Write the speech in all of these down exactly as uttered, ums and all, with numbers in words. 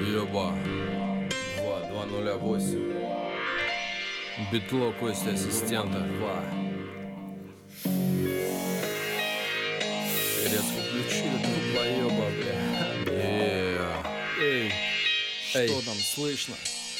долбоеба. Два, два нуля восемь. Битло Костя ассистента. Два. Резко включили долбоеба, бля. Эй, эй, что там слышно?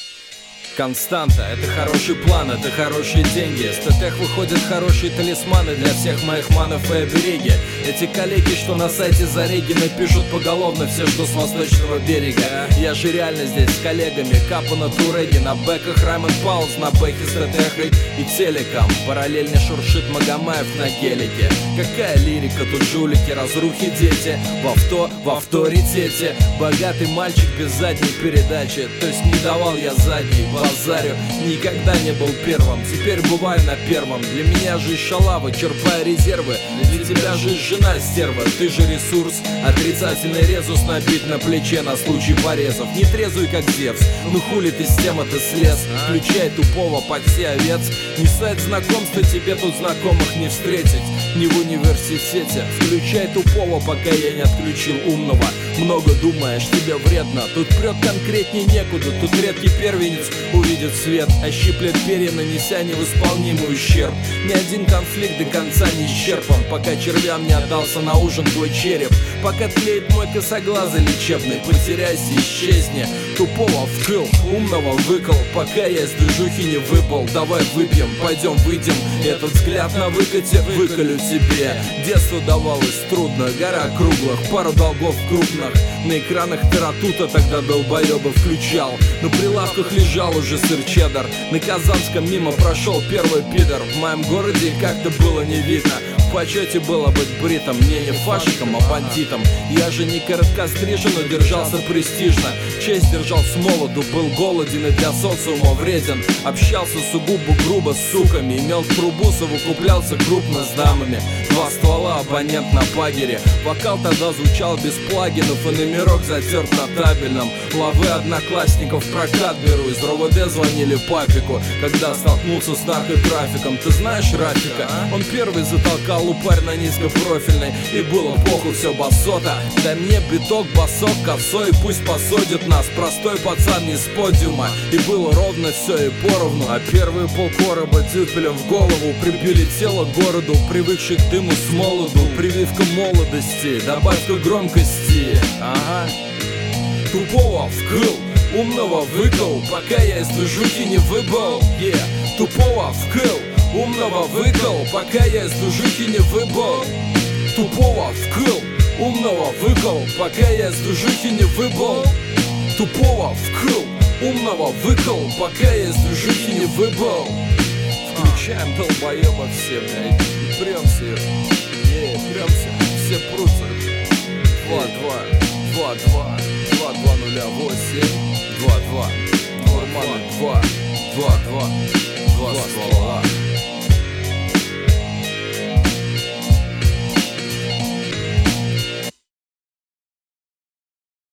Константа, это хороший план, это хорошие деньги. С ТТХ выходят хорошие талисманы для всех моих манов и обереги. Эти коллеги, что на сайте Зарегина, пишут поголовно все, что с восточного берега. Я же реально здесь с коллегами, Капа на туреге, на бэках Раймен Паулс, на бэхе с ТТХ и телеком. Параллельно шуршит Магомаев на гелике. Какая лирика, тут жулики, разрухи, дети. В авто, в авторитете. Богатый мальчик без задней передачи, то есть не давал я задней. Базарю, никогда не был первым, теперь бываю на первом. Для меня жизнь шалава, черпая резервы. Для тебя жизнь жена стерва, ты же ресурс. Отрицательный резус набит на плече на случай порезов. Не трезвый как Зевс, ну хули ты с темы-то слез. Включай тупого под все овец. Не сайт знакомства, тебе тут знакомых не встретить. Не в университете. Включай тупого, пока я не отключил умного. Много думаешь, тебе вредно. Тут прет конкретней некуда. Тут редкий первенец увидит свет, ощиплет перья, нанеся невосполнимый ущерб. Ни один конфликт до конца не исчерпан, пока червям не отдался на ужин твой череп. Пока тлеет мой косоглазый лечебный, потеряйся, исчезни. Тупого вкл, умного выкол, пока я из движухи не выпал. Давай выпьем, пойдем выйдем. Этот взгляд на выкате выколю тебе. Детство давалось трудно, гора круглых, пару долгов крупных. На экранах таратута тогда долбоеба включал. На прилавках лежал уже сыр чеддер. На Казанском мимо прошел первый пидор. В моем городе как-то было не видно. В почете было быть бритом, мне не фашиком, а бандитом. Я же не короткострижен, но держался престижно. Честь держал с молоду, был голоден и для социума вреден. Общался сугубо грубо с суками, имел трубу, совокуплялся крупно с дамами. Два ствола, абонент на пагере. Вокал тогда звучал без плагинов, и номерок затерт на табельном. Лавы одноклассников в прокат беру. Из РОВД звонили папику, когда столкнулся с наркотрафиком. Ты знаешь Рафика? Он первый затолкал упарь на низкопрофильной. И было похуй, все басота. Дай мне биток, басок, косой, пусть посадит нас. Простой пацан не с подиума. И было ровно все и поровну. А первые полкороба дюпелем в голову прибили тело к городу, привыкший к дыму с молоду. Прививка молодости, добавка громкости. Ага. Тупого вкл, умного выкол, пока я из движухи не выбыл. Yeah. Тупого вкл, умного выкол, пока я из движухи не выбыл. Тупого вкл, умного выкол, пока я из движухи не выбыл. Тупого вкл, умного выкол, пока я из движухи не выбыл. Включаем долбоеба все, блядь, и премся, yeah, премся, все прутся. Два, два, два, два, два, два нуля восемь, два, два, нормально, два, два, два, два.